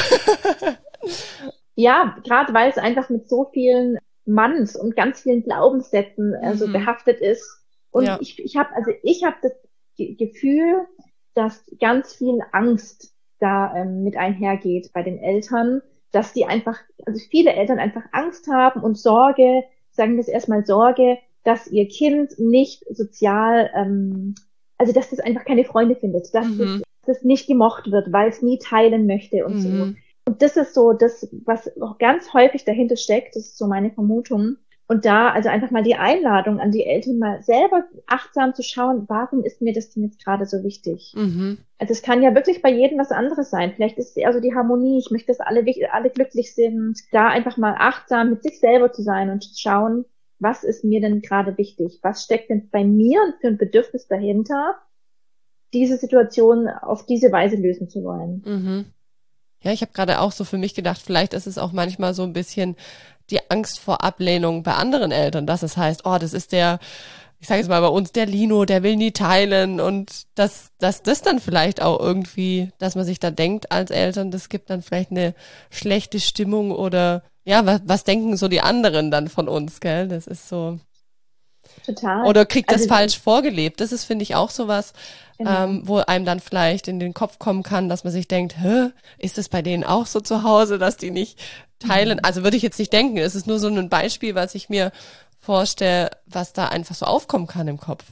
Ja, gerade weil es einfach mit so vielen Manns und ganz vielen Glaubenssätzen also Mhm. behaftet ist. Und Ja. ich, ich habe also ich habe das Ge- Gefühl, dass ganz viel Angst da ähm, mit einhergeht bei den Eltern, dass die einfach, also viele Eltern einfach Angst haben und Sorge, sagen wir es erstmal Sorge, dass ihr Kind nicht sozial, ähm, also dass das einfach keine Freunde findet, dass das, Mhm. das nicht gemocht wird, weil es nie teilen möchte und so. Mhm. Und das ist so das, was auch ganz häufig dahinter steckt, das ist so meine Vermutung. Und da also einfach mal die Einladung an die Eltern, mal selber achtsam zu schauen, warum ist mir das denn jetzt gerade so wichtig? Mhm. Also es kann ja wirklich bei jedem was anderes sein. Vielleicht ist es eher so die Harmonie, ich möchte, dass alle, alle glücklich sind. Da einfach mal achtsam mit sich selber zu sein und zu schauen, was ist mir denn gerade wichtig? Was steckt denn bei mir für ein Bedürfnis dahinter, diese Situation auf diese Weise lösen zu wollen? Mhm. Ja, ich habe gerade auch so für mich gedacht, vielleicht ist es auch manchmal so ein bisschen die Angst vor Ablehnung bei anderen Eltern, dass es heißt, oh, das ist der, ich sage jetzt mal bei uns, der Lino, der will nie teilen und dass, dass das dann vielleicht auch irgendwie, dass man sich da denkt als Eltern, das gibt dann vielleicht eine schlechte Stimmung oder ja, was, was denken so die anderen dann von uns, gell? Das ist so. Total. Oder kriegt das Also, falsch vorgelebt. Das ist, finde ich, auch sowas, genau. ähm, wo einem dann vielleicht in den Kopf kommen kann, dass man sich denkt, hä, ist das bei denen auch so zu Hause, dass die nicht teilen? Mhm. Also würde ich jetzt nicht denken. Es ist nur so ein Beispiel, was ich mir vorstelle, was da einfach so aufkommen kann im Kopf.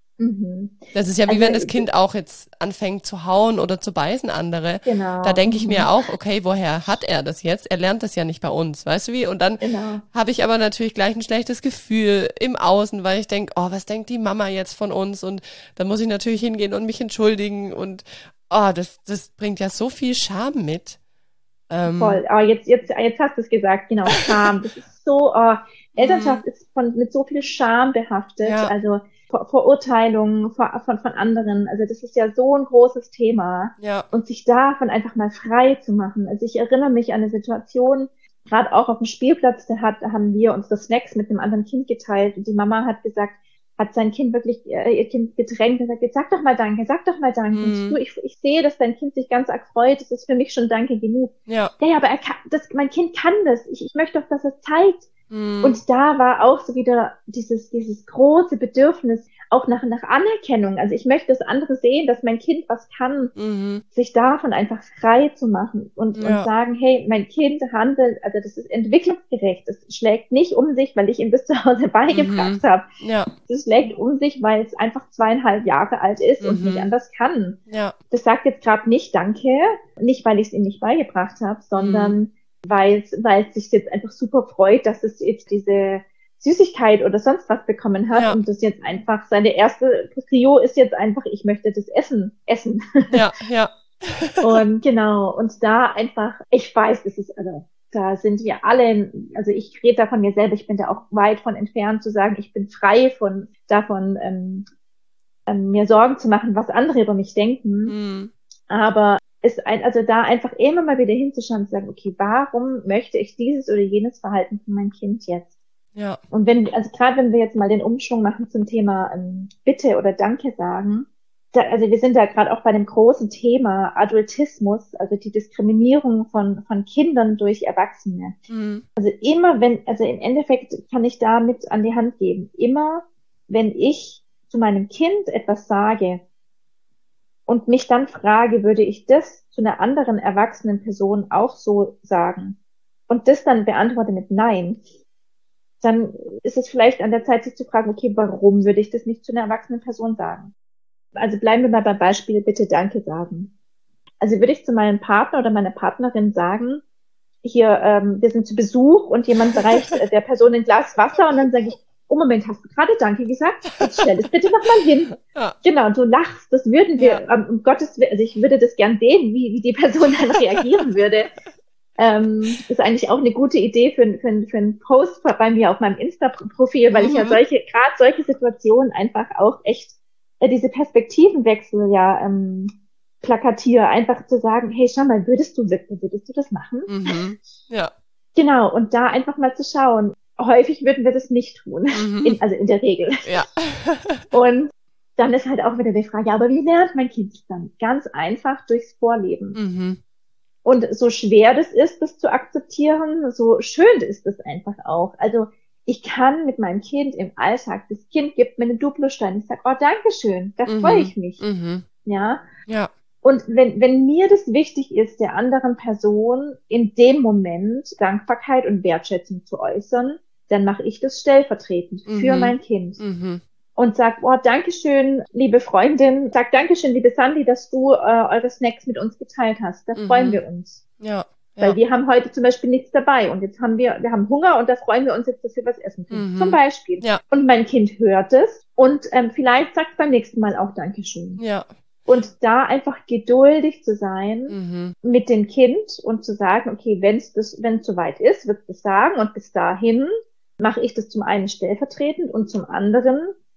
Mhm. Das ist ja wie Also, wenn das Kind auch jetzt anfängt zu hauen oder zu beißen andere. Genau. Da denke ich Mhm. mir auch, okay, woher hat er das jetzt? Er lernt das ja nicht bei uns, weißt du wie? Und dann Genau. habe ich aber natürlich gleich ein schlechtes Gefühl im Außen, weil ich denke, oh, was denkt die Mama jetzt von uns? Und dann muss ich natürlich hingehen und mich entschuldigen. Und oh, das, das bringt ja so viel Scham mit. Ähm, Voll. Aber jetzt, jetzt, jetzt hast du es gesagt, genau, Scham. Das ist so, oh, Elternschaft ist von, mit so viel Scham behaftet. Ja. Also Ver Verurteilungen von, von, von anderen. Also das ist ja so ein großes Thema. Ja. Und sich davon einfach mal frei zu machen. Also ich erinnere mich an eine Situation, gerade auch auf dem Spielplatz, da hat, haben wir unsere Snacks mit einem anderen Kind geteilt und die Mama hat gesagt, hat sein Kind wirklich, äh, ihr Kind gedrängt und gesagt, sag doch mal Danke, sag doch mal Danke. Mhm. Und du, ich, ich sehe, dass dein Kind sich ganz arg freut, das ist für mich schon Danke genug. Ja. Ja, ja, aber er kann, das, mein Kind kann das. Ich, ich möchte doch, dass er zeigt. Mhm. Und da war auch so wieder dieses, dieses große Bedürfnis, auch nach, nach Anerkennung. Also ich möchte, dass andere sehen, dass mein Kind was kann, Mhm. sich davon einfach frei zu machen und, Ja. und sagen, hey, mein Kind handelt, also das ist entwicklungsgerecht. Das schlägt nicht um sich, weil ich ihm das zu Hause beigebracht Mhm. habe. Ja. Das schlägt um sich, weil es einfach zweieinhalb Jahre alt ist Mhm. und nicht anders kann. Ja. Das sagt jetzt gerade nicht Danke, nicht weil ich es ihm nicht beigebracht habe, sondern Mhm. weil es weil es sich jetzt einfach super freut, dass es jetzt diese Süßigkeit oder sonst was bekommen hat Ja. und das jetzt einfach seine erste Prio ist jetzt einfach, ich möchte das Essen essen. Ja, ja. Und genau, und da einfach, ich weiß, das ist, also da sind wir alle, also ich rede da von mir selber, ich bin da auch weit von entfernt zu sagen, ich bin frei von davon, ähm, ähm, mir Sorgen zu machen, was andere über mich denken. Mhm. Aber ist ein, also da einfach immer mal wieder hinzuschauen und zu sagen, okay, warum möchte ich dieses oder jenes Verhalten von meinem Kind jetzt? Ja. Und wenn, also gerade wenn wir jetzt mal den Umschwung machen zum Thema ähm, Bitte oder Danke sagen, da, also wir sind da gerade auch bei dem großen Thema Adultismus, also die Diskriminierung von von Kindern durch Erwachsene. Mhm. Also immer wenn, also im Endeffekt kann ich da mit an die Hand geben, immer wenn ich zu meinem Kind etwas sage und mich dann frage, würde ich das zu einer anderen erwachsenen Person auch so sagen und das dann beantworte mit Nein, dann ist es vielleicht an der Zeit, sich zu fragen, okay, warum würde ich das nicht zu einer erwachsenen Person sagen? Also bleiben wir mal beim Beispiel, bitte Danke sagen. Also würde ich zu meinem Partner oder meiner Partnerin sagen, hier, ähm, wir sind zu Besuch und jemand reicht äh, der Person ein Glas Wasser und dann sage ich, oh Moment, hast du gerade Danke gesagt? Jetzt stell es bitte nochmal hin. Ja. Genau, und du lachst, das würden wir, Ja. ähm, um Gottes Willen, also ich würde das gern sehen, wie, wie die Person dann reagieren würde. Ähm, ist eigentlich auch eine gute Idee für, für, für einen Post bei mir auf meinem Insta-Profil, weil ich ja Mhm. solche, gerade solche Situationen einfach auch echt äh, diese Perspektivenwechsel ja ähm, plakatiere, einfach zu sagen, hey, schau mal, würdest du würdest du das machen? Mhm. Ja. Genau, und da einfach mal zu schauen. Häufig würden wir das nicht tun, Mhm. in, also in der Regel. Ja. Und dann ist halt auch wieder die Frage, ja, aber wie lernt mein Kind es dann? Ganz einfach durchs Vorleben. Mhm. Und so schwer das ist, das zu akzeptieren, so schön ist es einfach auch. Also ich kann mit meinem Kind im Alltag, das Kind gibt mir einen Duplostein, ich sage, oh, Dankeschön, da Mhm. freue ich mich. Mhm. Ja. Ja. Und wenn, wenn mir das wichtig ist, der anderen Person in dem Moment Dankbarkeit und Wertschätzung zu äußern, dann mache ich das stellvertretend Mhm. für mein Kind. Mhm. Und sag, oh, Dankeschön, liebe Freundin, sag Dankeschön, liebe Sandy, dass du äh, eure Snacks mit uns geteilt hast. Da Mhm. freuen wir uns. Ja. Weil Ja. wir haben heute zum Beispiel nichts dabei und jetzt haben wir, wir haben Hunger und da freuen wir uns jetzt, dass wir was essen können. Mhm. Zum Beispiel. Ja. Und mein Kind hört es und ähm, vielleicht sagt beim nächsten Mal auch Dankeschön. Ja. Und da einfach geduldig zu sein Mhm. mit dem Kind und zu sagen, okay, wenn es das, wenn es soweit ist, wird es das sagen und bis dahin mache ich das zum einen stellvertretend und zum anderen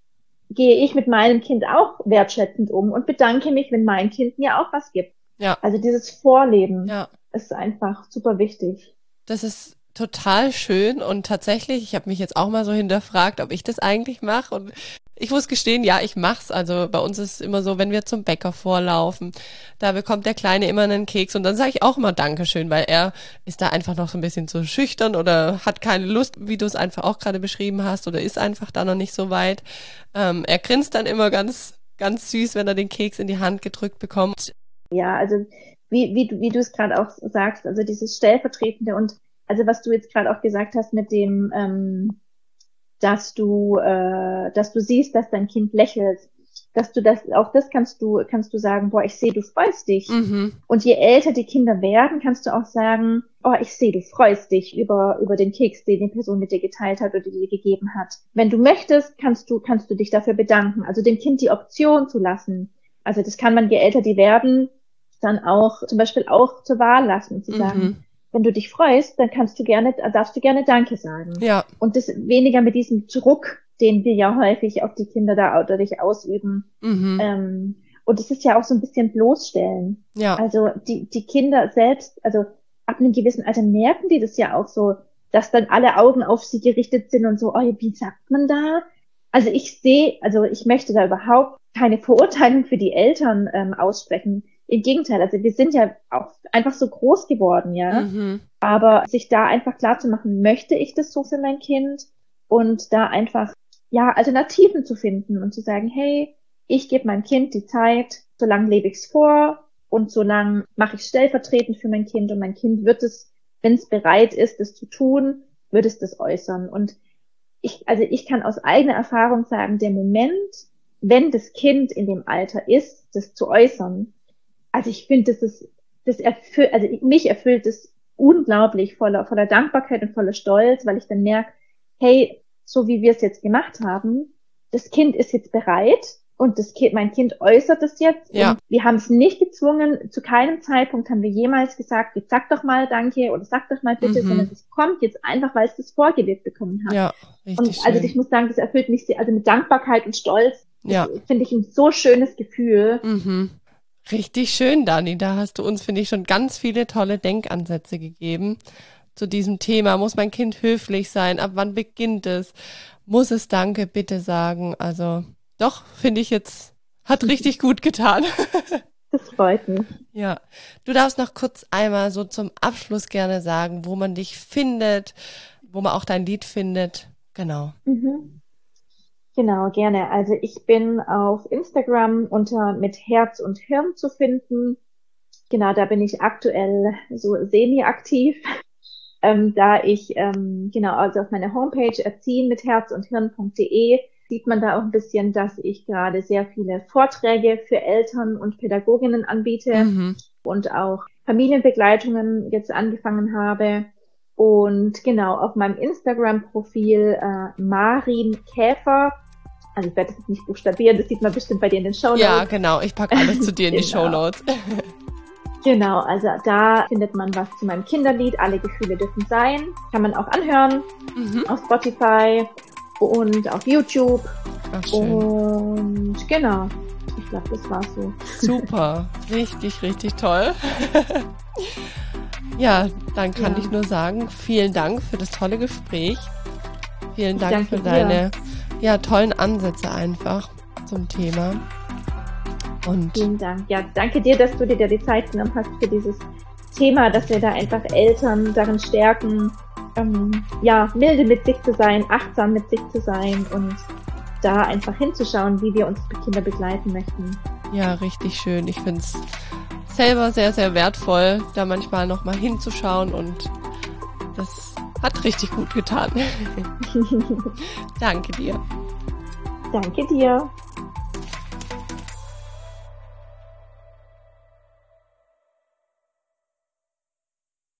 gehe ich mit meinem Kind auch wertschätzend um und bedanke mich, wenn mein Kind mir auch was gibt. Ja. Also dieses Vorleben Ja. ist einfach super wichtig. Das ist total schön und tatsächlich, ich habe mich jetzt auch mal so hinterfragt, ob ich das eigentlich mache und ich muss gestehen, ja, ich mach's. Also bei uns ist es immer so, wenn wir zum Bäcker vorlaufen, da bekommt der Kleine immer einen Keks und dann sage ich auch immer Dankeschön, weil er ist da einfach noch so ein bisschen zu schüchtern oder hat keine Lust, wie du es einfach auch gerade beschrieben hast, oder ist einfach da noch nicht so weit. Ähm, er grinst dann immer ganz, ganz süß, wenn er den Keks in die Hand gedrückt bekommt. Ja, also wie, wie, du- wie du es gerade auch sagst, also dieses Stellvertretende und also was du jetzt gerade auch gesagt hast mit dem, ähm, dass du, äh, dass du siehst, dass dein Kind lächelt, dass du das, auch das kannst du, kannst du sagen, boah, ich sehe, du freust dich. Mhm. Und je älter die Kinder werden, kannst du auch sagen, oh, ich sehe, du freust dich über, über den Keks, den die Person mit dir geteilt hat oder die dir gegeben hat. Wenn du möchtest, kannst du, kannst du dich dafür bedanken. Also dem Kind die Option zu lassen. Also das kann man, je älter die werden, dann auch, zum Beispiel auch zur Wahl lassen und zu sagen, Mhm. wenn du dich freust, dann kannst du gerne, darfst du gerne Danke sagen. Ja. Und das weniger mit diesem Druck, den wir ja häufig auf die Kinder da dadurch ausüben. Mhm. Ähm, und es ist ja auch so ein bisschen bloßstellen. Ja. Also die, die Kinder selbst, also ab einem gewissen Alter merken die das ja auch so, dass dann alle Augen auf sie gerichtet sind und so, oh, wie sagt man da? Also ich sehe, also ich möchte da überhaupt keine Verurteilung für die Eltern ähm, aussprechen. Im Gegenteil, also wir sind ja auch einfach so groß geworden, ja. Mhm. Aber sich da einfach klar zu machen, möchte ich das so für mein Kind? Und da einfach, ja, Alternativen zu finden und zu sagen, hey, ich gebe meinem Kind die Zeit, solange lebe ich es vor und solange mache ich stellvertretend für mein Kind und mein Kind wird es, wenn es bereit ist, das zu tun, wird es das äußern. Und ich, also ich kann aus eigener Erfahrung sagen, der Moment, wenn das Kind in dem Alter ist, das zu äußern, also ich finde, das ist, das erfüllt, also mich erfüllt es unglaublich voller, voller Dankbarkeit und voller Stolz, weil ich dann merke, hey, so wie wir es jetzt gemacht haben, das Kind ist jetzt bereit und das Kind, mein Kind äußert es jetzt. Ja. Und wir haben es nicht gezwungen, zu keinem Zeitpunkt haben wir jemals gesagt, jetzt sag doch mal Danke oder sag doch mal bitte, Mhm. sondern es kommt jetzt einfach, weil es das vorgelebt bekommen hat. Ja, richtig Und also schön. ich muss sagen, das erfüllt mich sehr, also mit Dankbarkeit und Stolz, Ja. das finde ich ein so schönes Gefühl. Mhm. Richtig schön, Dani. Da hast du uns, finde ich, schon ganz viele tolle Denkansätze gegeben zu diesem Thema. Muss mein Kind höflich sein? Ab wann beginnt es? Muss es Danke bitte sagen? Also doch, finde ich jetzt, hat richtig gut getan. Das freut mich. Ja, du darfst noch kurz einmal so zum Abschluss gerne sagen, wo man dich findet, wo man auch dein Lied findet. Genau. Mhm. Genau, gerne. Also ich bin auf Instagram unter mit Herz und Hirn zu finden. Genau, da bin ich aktuell so semi-aktiv, ähm, da ich, ähm, genau, also auf meiner Homepage erziehen mit herz und hirn punkt de sieht man da auch ein bisschen, dass ich gerade sehr viele Vorträge für Eltern und Pädagoginnen anbiete Mhm. und auch Familienbegleitungen jetzt angefangen habe. Und genau, auf meinem Instagram-Profil äh, Marin Käfer, also ich werde das jetzt nicht buchstabieren, das sieht man bestimmt bei dir in den Shownotes. Ja, genau. Ich packe alles zu dir in die Genau. Shownotes. Genau, also da findet man was zu meinem Kinderlied, Alle Gefühle dürfen sein. Kann man auch anhören Mhm. auf Spotify und auf YouTube. Ach, schön. Und genau, ich glaube, das war's so. Super. Richtig, richtig toll. Ja, dann kann Ja. ich nur sagen, vielen Dank für das tolle Gespräch. Vielen Ich Dank danke für dir. deine ja, tollen Ansätze einfach zum Thema. Und Vielen Dank. Ja, danke dir, dass du dir da die Zeit genommen hast für dieses Thema, dass wir da einfach Eltern darin stärken, ähm, ja, milde mit sich zu sein, achtsam mit sich zu sein und da einfach hinzuschauen, wie wir unsere Kinder begleiten möchten. ja, richtig schön. Ich finde es selber sehr, sehr wertvoll, da manchmal nochmal hinzuschauen und das hat richtig gut getan. Danke dir. Danke dir.